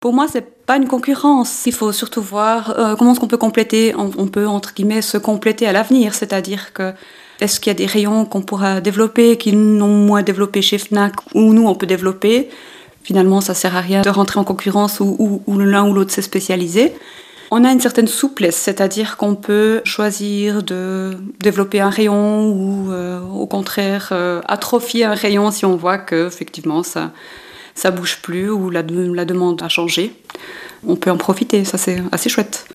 Pour moi, c'est pas une concurrence. Il faut surtout voir comment est-ce qu'on peut compléter. On peut, entre guillemets, se compléter à l'avenir. C'est-à-dire que est-ce qu'il y a des rayons qu'on pourra développer, qui n'ont moins développé chez Fnac, ou nous, on peut développer. Finalement, ça sert à rien de rentrer en concurrence où l'un ou l'autre s'est spécialisé. On a une certaine souplesse, c'est-à-dire qu'on peut choisir de développer un rayon ou au contraire atrophier un rayon si on voit qu'effectivement ça bouge plus ou la demande a changé. On peut en profiter, ça c'est assez chouette.